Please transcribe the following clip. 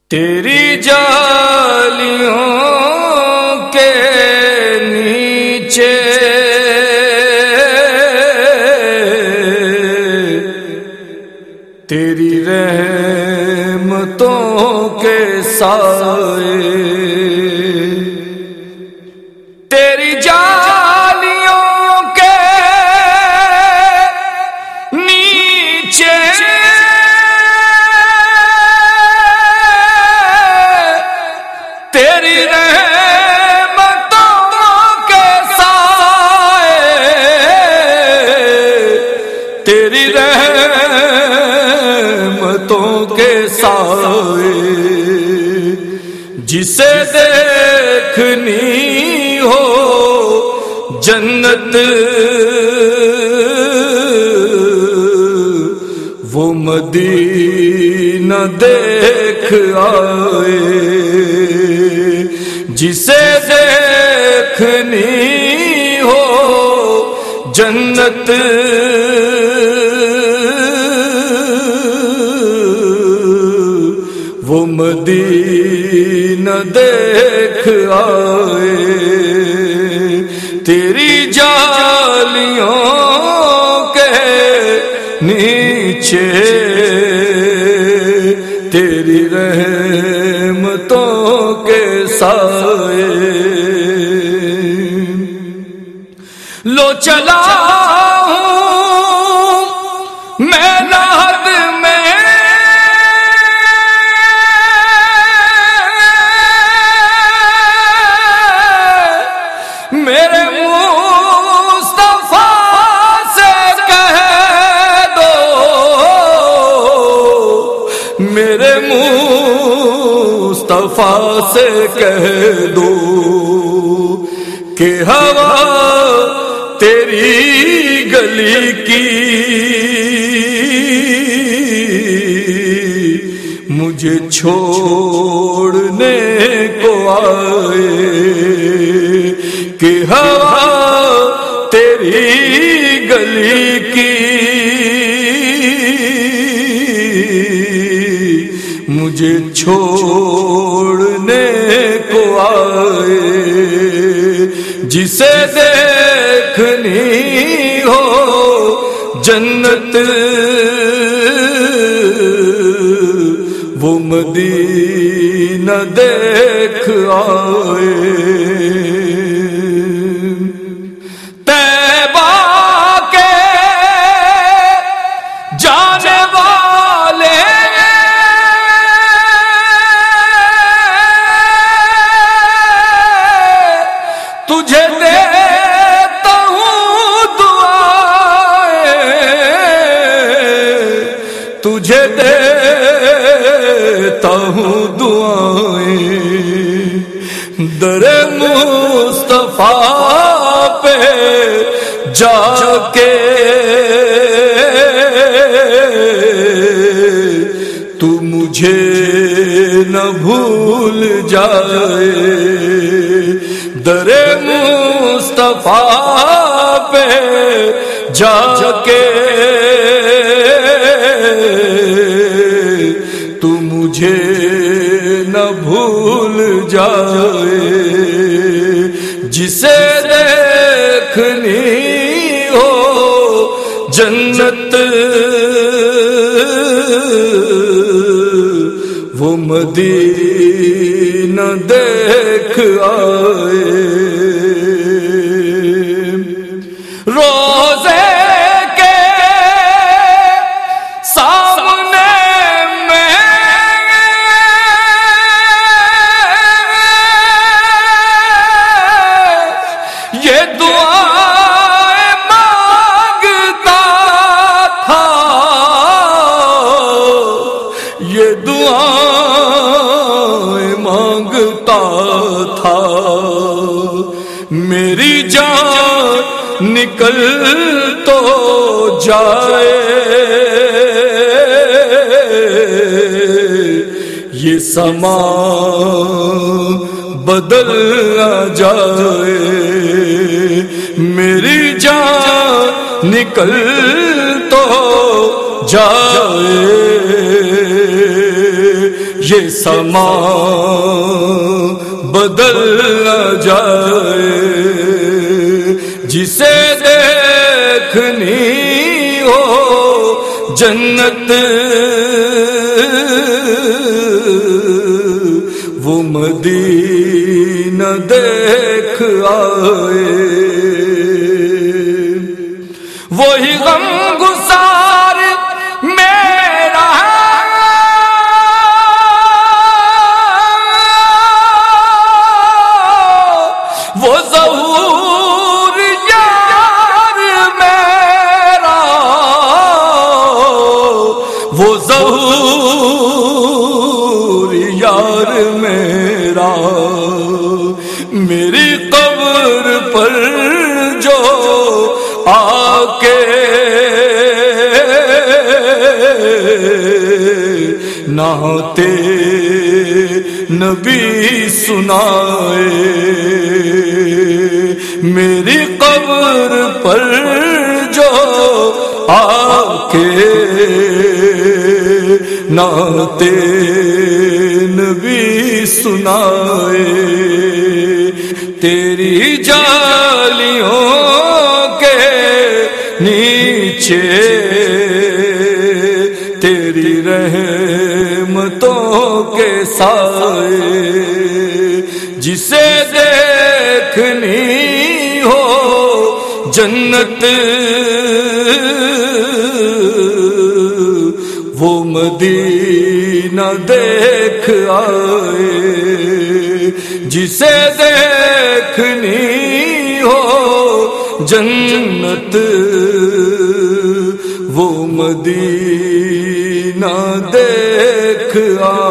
تیری جالیوں کے نیچے تیری رحمتوں کے سائے، تیری جالیوں کے نیچے تیری رحمتوں کے سائے، تیری رحمتوں کے سائے، جسے دیکھنی ہو جنت وہ مدینہ دیکھ آئے، جسے دیکھنی ہو جنت وہ مدینہ دیکھ آئے، تیری جالیوں کے نیچے تیری رحمتوں کے سائے، لو چلا ہوں میں راہت میں، میرے مصطفیٰ سے کہہ دو، میرے مصطفیٰ سے کہہ دو کہ ہوا تیری گلی کی مجھے چھوڑنے کو آئے، کہ ہوا تیری گلی کی مجھے چھوڑنے کو آئے، جسے دیکھنی ہو جنت وہ مدینہ دیکھ آئے، طیبہ کے جانے والے تجھے دیتا ہوں دعائیں، تجھے دیتا ہوں دعائیں، در مصطفیٰ پہ جا کے تو مجھے نہ بھول جائے، در مصطفیٰ پہ جا کے تو مجھے نہ بھول جائے، جسے دیکھنی ہو جنت وہ مدینہ دیکھ آئے، روزے کے سامنے میں یہ دعائیں مانگتا تھا، یہ دعائیں مانگتا تھا، میری جان نکل تو جائے، یہ سما بدل نہ جائے، میری جان نکل تو جائے، یہ سما بدل نہ جائے، جسے دیکھنی ہو جنت وہ مدینہ دیکھ آئے، وہی غم گسار میرا وہ ظہور یار میرا، وہ ظہور یار میرا، میری قبر پر جو آ کے نعت نبی سنائے، میری قبر پر جو آ کے نعت نبی سنائے، تیری جالیوں کے نیچے تیری رحمتوں کے سائے، جسے دیکھنی ہو جنت وہ مدینہ دیکھ آئے، جسے دیکھنی ہو جنت وہ مدینہ دیکھ آئے۔